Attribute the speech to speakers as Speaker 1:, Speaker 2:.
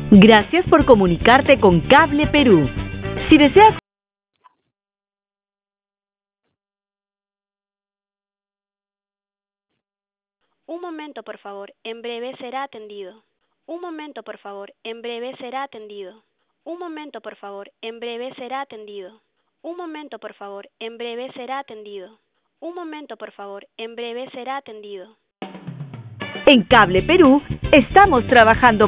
Speaker 1: Gracias por comunicarte con Cable Perú. Si deseas...
Speaker 2: Un momento, por favor, en breve será atendido. Un momento, por favor, en breve será atendido. Un momento, por favor, en breve será atendido. Un momento, por favor, en breve será atendido. Un momento, por favor, en breve será atendido.
Speaker 1: En Cable Perú estamos trabajando